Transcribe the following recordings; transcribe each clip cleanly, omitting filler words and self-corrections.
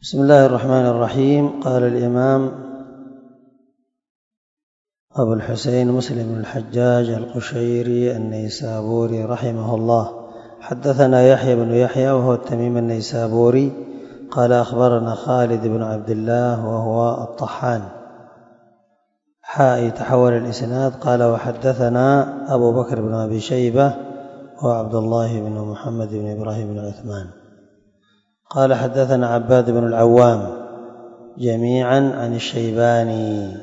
بسم الله الرحمن الرحيم. قال الإمام أبو الحسين مسلم بن الحجاج القشيري النيسابوري رحمه الله: حدثنا يحيى بن يحيى وهو التميمي النيسابوري قال أخبرنا خالد بن عبد الله وهو الطحان تحول الإسناد قال وحدثنا أبو بكر بن أبي شيبة وعبد الله بن محمد بن إبراهيم بن عثمان قال حدثنا عباد بن العوام جميعا عن الشيباني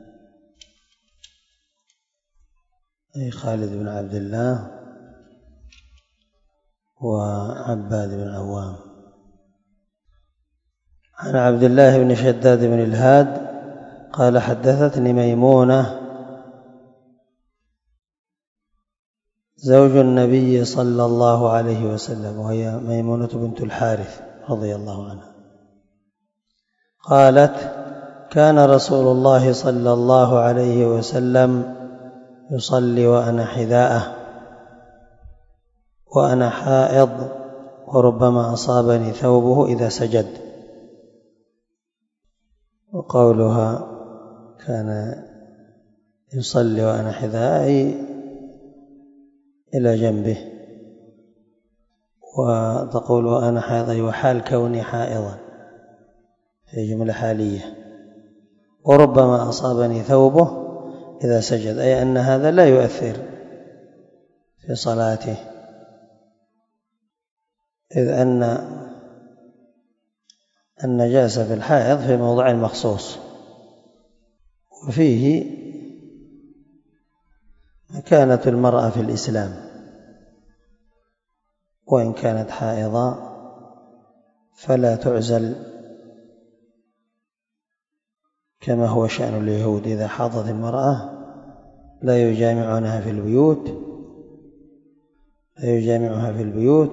أي خالد بن عبد الله وعباد بن العوام عن عبد الله بن شداد بن الهاد قال حدثتني ميمونة زوج النبي صلى الله عليه وسلم وهي ميمونة بنت الحارث رضي الله عنها قالت: كان رسول الله صلى الله عليه وسلم يصلي وأنا حذاءه وأنا حائض وربما أصابني ثوبه إذا سجد. وقولها كان يصلي وأنا حذاء إلى جنبه، وتقول وأنا حائض وحال كوني حائضا في جملة حالية، وربما أصابني ثوبه إذا سجد، أي أن هذا لا يؤثر في صلاته، إذ أن النجاسة في الحائض في موضع مخصوص، وفيه مكانة المرأة في الإسلام، وإن كانت حائضة فلا تعزل كما هو شأن اليهود، إذا حاضت المرأة لا يجامعها في البيوت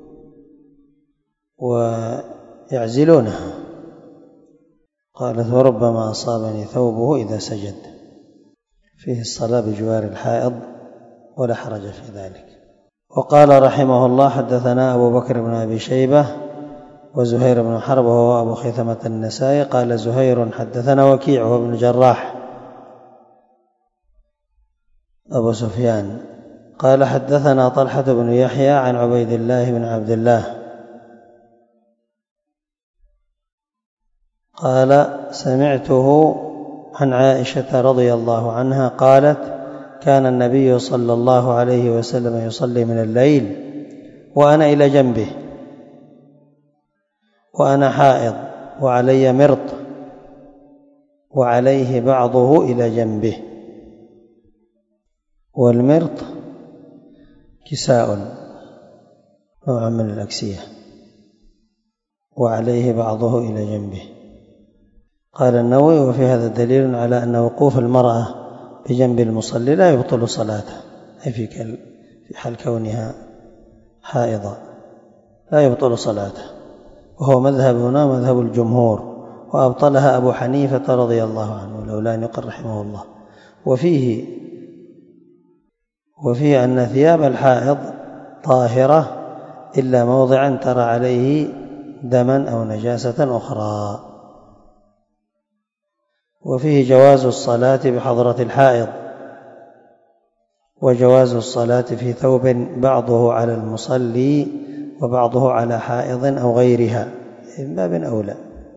ويعزلونها. قالت: وربما أصابني ثوبه إذا سجد، فيه الصلاة بجوار الحائض ولا حرج في ذلك. وقال رحمه الله: حدثنا أبو بكر بن أبي شيبة وزهير بن حرب وهو أبو خيثمة النسائي قال زهير حدثنا وكيع وهو ابن الجراح أبو سفيان قال حدثنا طلحة بن يحيى عن عبيد الله بن عبد الله قال سمعته عن عائشة رضي الله عنها قالت: كان النبي صلى الله عليه وسلم يصلي من الليل وأنا إلى جنبه وأنا حائض وعلي مرط وعليه بعضه إلى جنبه. والمرط كساء نوع من الأكسية، وعليه بعضه إلى جنبه. قال النووي: وفي هذا دليل على أن وقوف المرأة بجنب المصلي لا يبطل صلاته، أي في حال كونها حائضة لا يبطل صلاته، وهو مذهبنا مذهب الجمهور، وأبطلها أبو حنيفة رضي الله عنه لولا أن يقر رحمه الله. وفيه أن ثياب الحائض طاهرة إلا موضعا ترى عليه دما أو نجاسة أخرى. وفيه جواز الصلاة بحضرة الحائض، وجواز الصلاة في ثوب بعضه على المصلي وبعضه على حائض أو غيرها من باب أولى.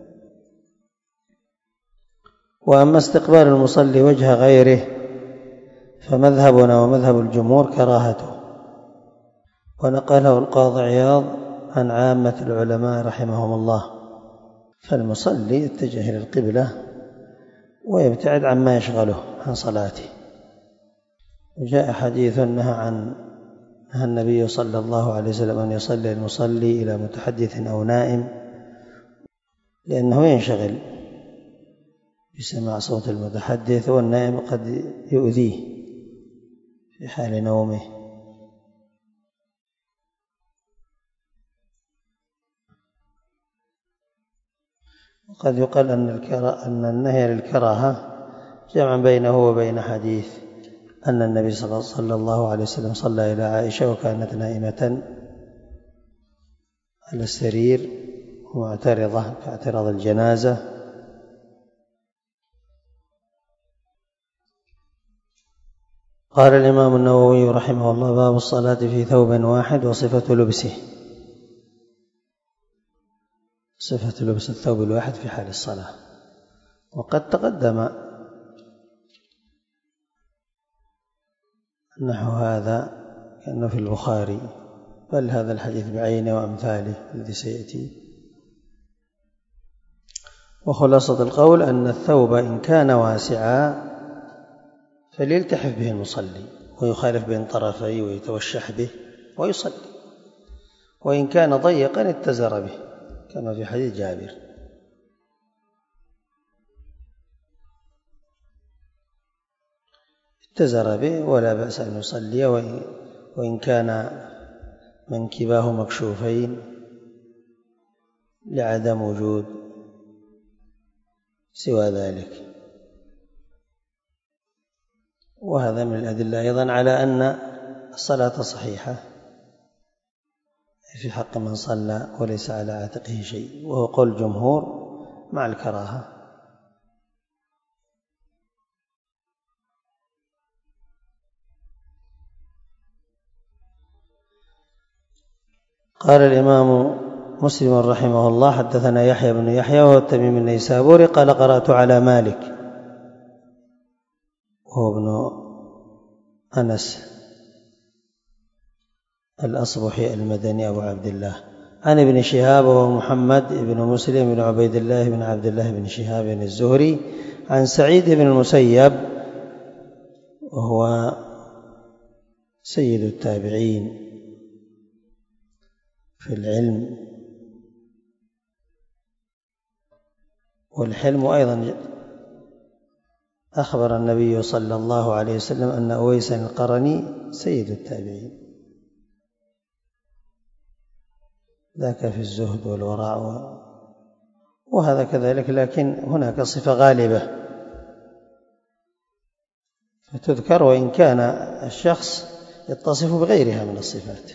وأما استقبال المصلي وجه غيره فمذهبنا ومذهب الجمهور كراهته، ونقله القاضي عياض عن عامة العلماء رحمهم الله. فالمصلي يتجه إلى القبلة ويبتعد عما يشغله عن صلاته. وجاء حديث نهى النبي صلى الله عليه وسلم أن يصلي المصلي إلى متحدث أو نائم، لأنه ينشغل بسماع صوت المتحدث، والنائم قد يؤذيه في حال نومه. وقد يقال أن النهي للكراهة جمع بينه وبين حديث أن النبي صلى الله عليه وسلم صلى إلى عائشة وكانت نائمة على السرير معترضة كاعتراض الجنازة. قال الإمام النووي رحمه الله: باب الصلاة في ثوب واحد وصفة لبسه. صفة لبس الثوب الواحد في حال الصلاة، وقد تقدم نحو هذا كأنه في البخاري، بل هذا الحديث بعينه وأمثاله الذي سيأتي. وخلاصة القول أن الثوب إن كان واسعا فليلتحف به المصلي ويخالف بين طرفيه ويتوشح به ويصلي، وإن كان ضيقا اتزر به كما في حديث جابر. اتزر به ولا بأس أن يصلي، وإن كان منكباه مكشوفين لعدم وجود سوى ذلك. وهذا من الأدلة أيضا على أن الصلاة صحيحة في حق من صلى وليس على عاتقه شيء، وهو قول الجمهور مع الكراهة. قال الإمام مسلم رحمه الله: حدثنا يحيى بن يحيى وهو التميمي النيسابوري قال: قرأت على مالك وهو ابن أنس الأصبحي المدني أبو عبد الله، عن ابن شهاب وهو محمد بن مسلم بن عبيد الله بن عبد الله بن شهاب الزهري، عن سعيد بن المسيب وهو سيد التابعين في العلم والحلم. أيضا أخبر النبي صلى الله عليه وسلم أن أويسا القرني سيد التابعين، ذاك في الزهد والورع، وهذا كذلك، لكن هناك صفة غالبة فتذكر وإن كان الشخص يتصف بغيرها من الصفات.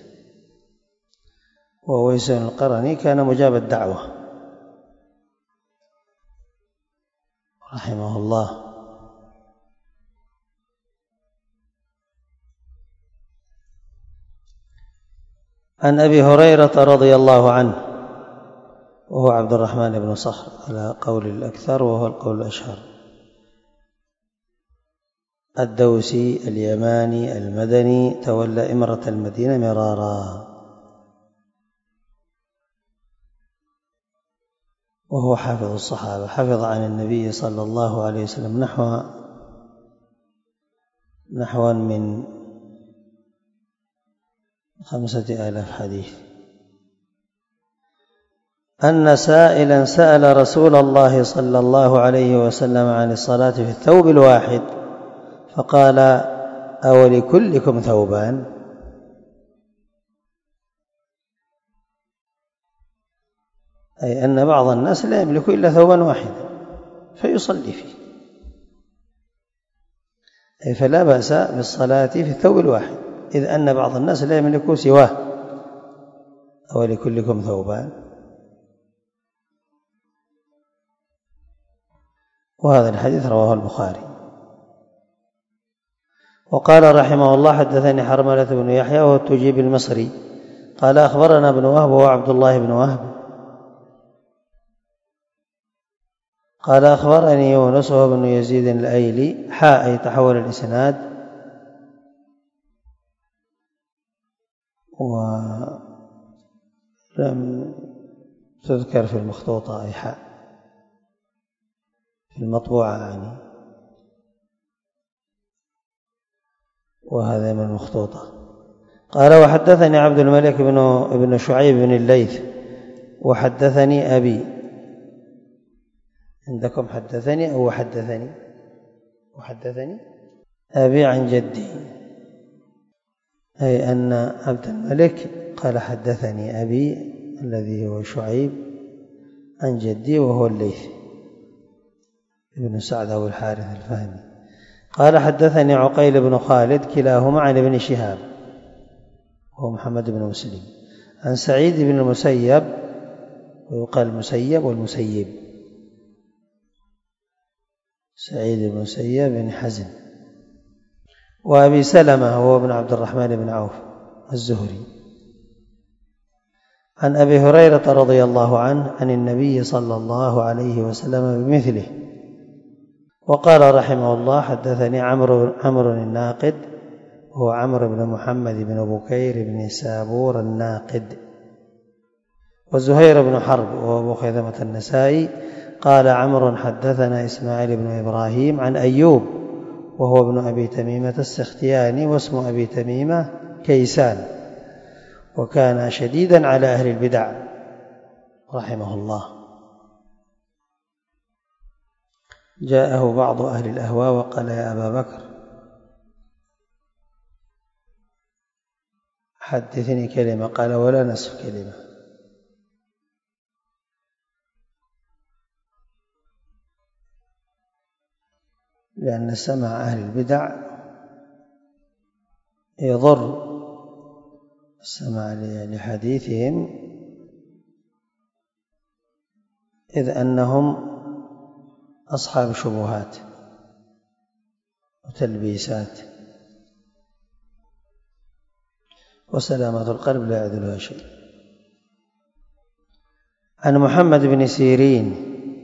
وأويس القرني كان مجاب الدعوة رحمه الله. عن أبي هريرة رضي الله عنه وهو عبد الرحمن بن صخر على قول الأكثر، وهو القول الأشهر، الدوسي اليماني المدني، تولى إمرة المدينة مرارا، وهو حافظ الصحابة، حفظ عن النبي صلى الله عليه وسلم نحو من 5000 حديث. أن سائلا سأل رسول الله صلى الله عليه وسلم عن الصلاة في الثوب الواحد فقال: أولكلكم ثوبان؟ أي أن بعض الناس لا يملك إلا ثوبا واحدا فيصلي فيه، أي فلا بأس بالصلاة في الثوب الواحد، إذ أن بعض الناس لا يملك سواه. أولكلكم ثوبان؟ وهذا الحديث رواه البخاري. وقال رحمه الله: حدثني حرملة بن يحيى وهو التجيب المصري قال: أخبرنا ابن وهب وهو عبد الله بن وهب قال: أخبرني يونس وهو بن يزيد الأيلي أي تحول الإسناد، ولم تذكر في المخطوطة أي حاء، في المطبوعة يعني، وهذا من المخطوطة. قال: وحدثني عبد الملك بن شعيب بن الليث وحدثني أبي. عندكم حدثني أو حدثني؟ وحدثني أبي عن جدي، أي أن عبد الملك قال: حدثني أبي الذي هو شعيب عن جدي وهو الليث ابن سعد أبو الحارث الفهمي. قال: حدثني عقيل بن خالد كلاهما عن ابن شهاب وهو محمد بن مسلم عن سعيد بن المسيب ويقال المسيب والمسيب. سعيد بن المسيب بن حزن. وأبي سلمة هو ابن عبد الرحمن بن عوف الزهري عن أبي هريرة رضي الله عنه عن النبي صلى الله عليه وسلم بمثله. وقال رحمه الله: حدثني عمرو الناقد وهو عمرو بن محمد بن بكير بن سابور الناقد، وزهير بن حرب وهو أبو خيثمة النسائي. قال عمرو: حدثنا إسماعيل بن إبراهيم عن أيوب وهو ابن أبي تميمة السختياني، واسم أبي تميمة كيسان، وكان شديدا على أهل البدع رحمه الله. جاءه بعض أهل الأهواء وقال: يا أبا بكر حدثني كلمة. قال: ولا نصف كلمة. لأن سمع أهل البدع يضر، السمع لحديثهم، إذ أنهم أصحاب شبهات وتلبيسات، وسلامة القلب لا يعدلها شيء. عن محمد بن سيرين،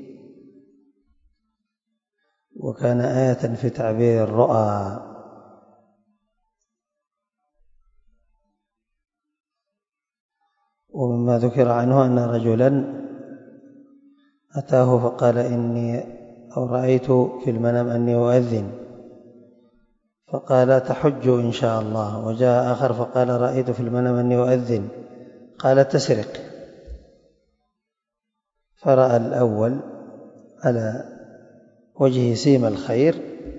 وكان آية في تعبير الرؤى، ومما ذكر عنه أن رجلا أتاه فقال: رأيت في المنام أني أؤذن، فقال: تحج إن شاء الله. وجاء آخر فقال: رأيت في المنام أني أؤذن، قال: تسرق. فرأى الأول على وجهه سيم الخير،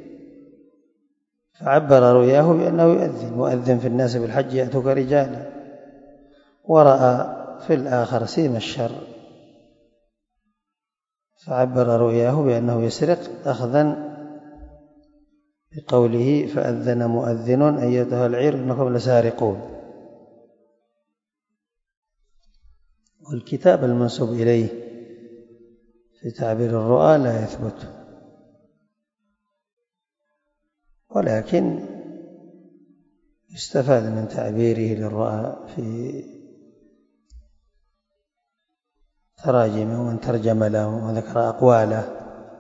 فعبر رؤياه بأنه يؤذن: وأذن في الناس بالحج يأتوك رجالا. ورأى في الآخر سيم الشر، فعبر رؤياه بأنه يسرق، أخذا بقوله: فأذن مؤذن أيتها العير إنكم لسارقون. والكتاب المنسوب إليه في تعبير الرؤى لا يثبت، ولكن يستفاد من تعبيره للرؤى في تراجمه ومن ترجم له وذكر أقواله.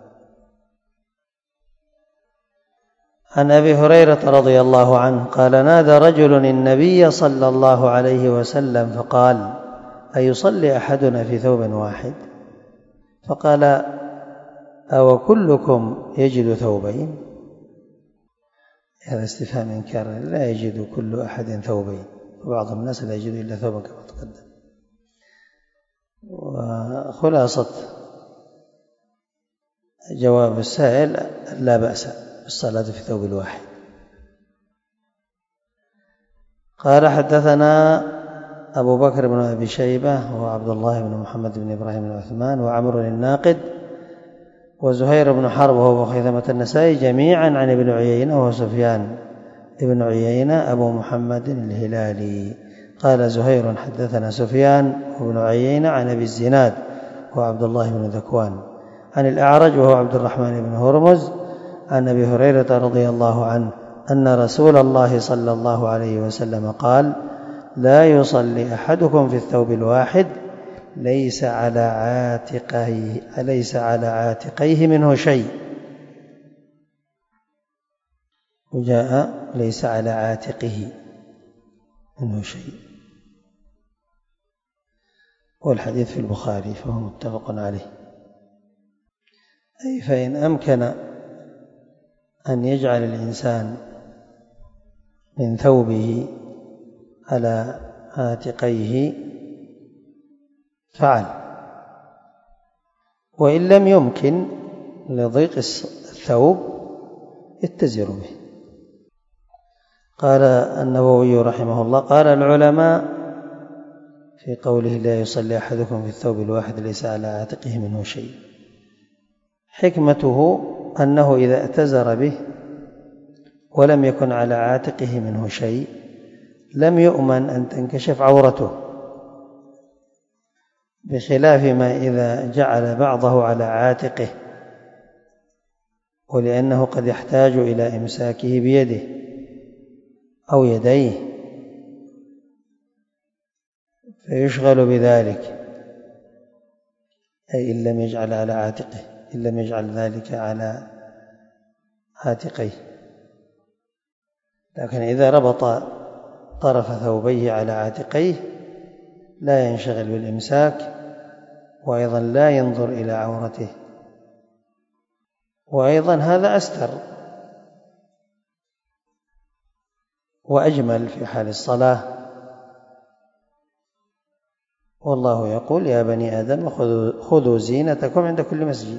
عن أبي هريرة رضي الله عنه قال: نادى رجل النبي صلى الله عليه وسلم فقال: أيصلي أحدنا في ثوب واحد؟ فقال: أو كلكم يجد ثوبين؟ هذا استفهام إنكار، لا يجد كل أحد ثوبين، وبعض الناس لا يجد إلا ثوبا كما تقدم. وخلاصة جواب السائل: لا بأس بالصلاة في ثوب الواحد. قال: حدثنا أبو بكر بن أبي شيبة وعبد الله بن محمد بن إبراهيم بن عثمان وعمرو الناقد وزهير بن حرب وهو أبو خيثمة النسائي، جميعا عن ابن عيينة وهو سفيان ابن عيينة أبو محمد الهلالي. قال زهير: حدثنا سفيان وابن عيينة عن أبي الزناد وعبد الله بن ذكوان عن الأعرج وهو عبد الرحمن بن هرمز عن أبي هريرة رضي الله عنه أن رسول الله صلى الله عليه وسلم قال: لا يصلي أحدكم في الثوب الواحد ليس على عاتقيه منه شيء. وجاء: ليس على عاتقه منه شيء، والحديث في البخاري فهو متفق عليه. أي فإن أمكن أن يجعل الإنسان من ثوبه على عاتقيه فعل، وإن لم يمكن لضيق الثوب يتزر به. قال النووي رحمه الله: قال العلماء في قوله: لا يصلي أحدكم في الثوب الواحد ليس على عاتقه منه شيء، حكمته أنه إذا اتزر به ولم يكن على عاتقه منه شيء لم يؤمن أن تنكشف عورته، بخلاف ما إذا جعل بعضه على عاتقه، ولأنه قد يحتاج إلى إمساكه بيده أو يديه فيشغل بذلك، أي إن لم يجعل على عاتقه، إن لم يجعل ذلك على عاتقيه. لكن إذا ربط طرف ثوبيه على عاتقيه لا ينشغل بالإمساك، وأيضا لا ينظر إلى عورته، وأيضا هذا أستر وأجمل في حال الصلاة. والله يقول: يا بني آدم خذوا زينتكم عند كل مسجد.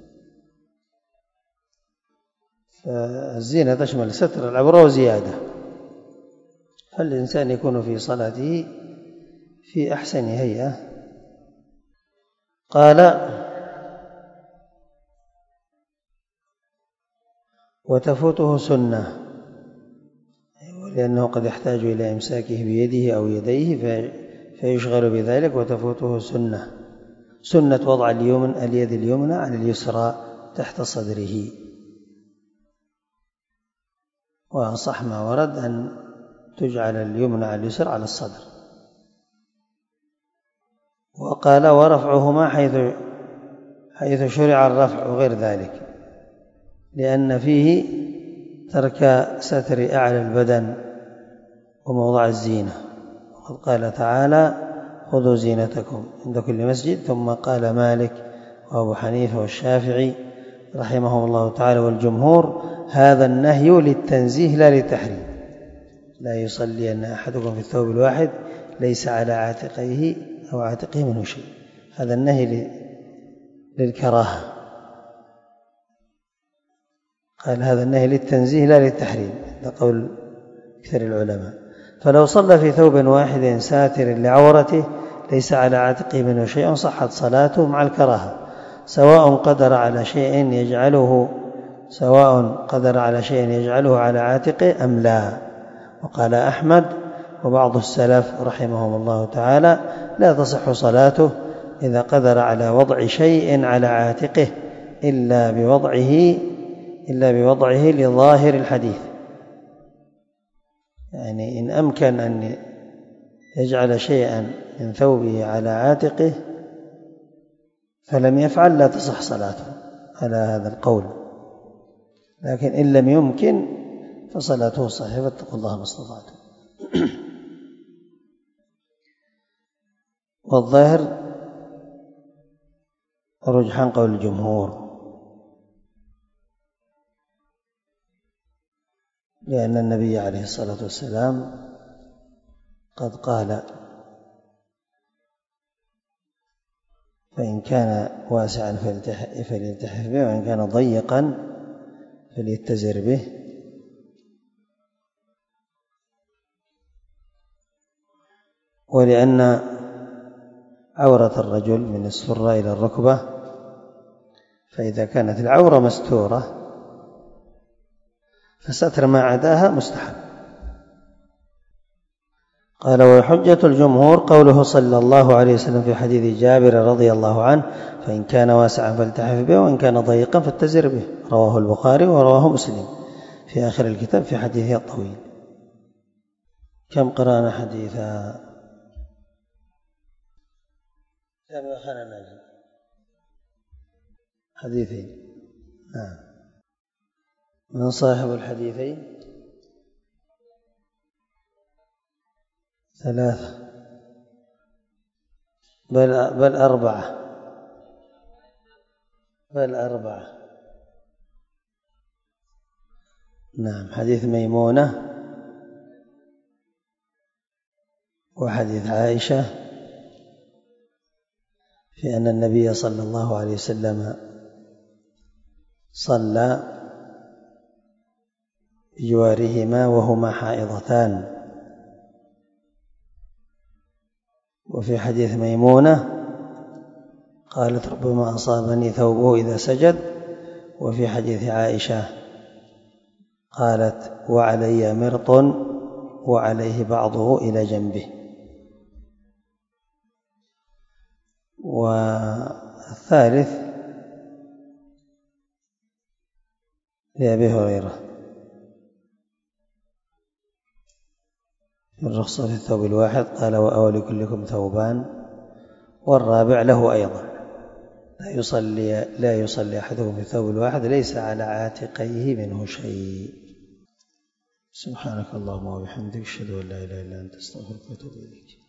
فالزينة تشمل ستر العورة وزيادة، فالإنسان يكون في صلاته في أحسن هيئة. قال: وتفوته سنة، لأنه قد يحتاج إلى إمساكه بيده أو يديه فيشغل بذلك. وتفوته سنة وضع اليد اليمنى على اليسرى تحت صدره، وأصح ما ورد أن تجعل اليمنى على اليسرى على الصدر. وقال: ورفعهما حيث شرع الرفع وغير ذلك، لأن فيه ترك ستر أعلى البدن وموضع الزينة. وقد قال تعالى: خذوا زينتكم عند كل مسجد. ثم قال مالك وأبو حنيفة والشافعي رحمهم الله تعالى والجمهور: هذا النهي للتنزيه لا للتحريم، لا يصلين أحدكم في الثوب الواحد ليس على عاتقيه أو عاتقه منه شيء. هذا النهي للكراهة. قال: هذا النهي للتنزيه لا للتحريم، هذا قول أكثر العلماء. فلو صلى في ثوب واحد ساتر لعورته ليس على عاتقه منه شيء صحت صلاته مع الكراهة، سواء قدر على شيء يجعله على عاتقه أم لا. وقال أحمد وبعض السلف رحمهم الله تعالى: لا تصح صلاته إذا قدر على وضع شيء على عاتقه إلا بوضعه لظاهر الحديث. يعني إن أمكن أن يجعل شيئا من ثوبه على عاتقه فلم يفعل لا تصح صلاته على هذا القول، لكن إن لم يمكن فصلاته صحيحة، فاتقوا الله ما استطعتم. والظاهر رجحان قول الجمهور، لأن النبي عليه الصلاة والسلام قد قال: فإن كان واسعا فليلتحف به، وإن كان ضيقا فليتزر به. ولأن عورة الرجل من السرة إلى الركبة، فإذا كانت العورة مستورة فستر ما عداها مستحب. قال: وحجة الجمهور قوله صلى الله عليه وسلم في حديث جابر رضي الله عنه: فإن كان واسعا فالتحف به، وإن كان ضيقا فاتزر به. رواه البخاري ورواه مسلم في آخر الكتاب في حديثه الطويل. كم قرأنا حديثا؟ كم أخذنا حديثين؟ نعم. من صاحب الحديثين؟ 3 بل 4. نعم. حديث ميمونة وحديث عائشة في أن النبي صلى الله عليه وسلم صلى بجوارهما وهما حائضتان. وفي حديث ميمونة قالت: ربما أصابني ثوبه إذا سجد. وفي حديث عائشة قالت: وعلي مرط وعليه بعضه إلى جنبه. والثالث لأبي هريرة من رخصة الثوب الواحد قال وأول كلكم ثوبان. والرابع له أيضا لا يصلي أحدكم في الثوب الواحد ليس على عاتقيه منه شيء. سبحانك اللهم وبحمدك أشهد أن لا إله إلا أنت أستغفرك وأتوب إليك.